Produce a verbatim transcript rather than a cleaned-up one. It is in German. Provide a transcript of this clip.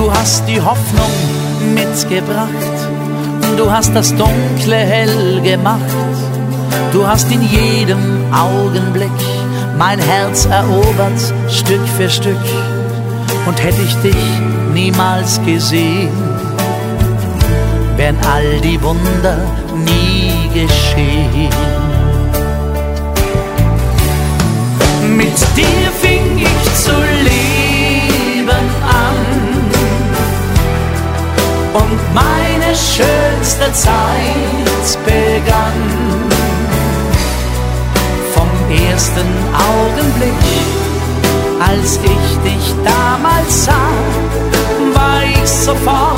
Du hast die Hoffnung mitgebracht, du hast das Dunkle hell gemacht, du hast in jedem Augenblick mein Herz erobert, Stück für Stück. Und hätte ich dich niemals gesehen, wären all die Wunder nie geschehen. Mit dir fing ich zu leben an und meine schönste Zeit begann. Vom ersten Augenblick, als ich dich damals sah, war ich sofort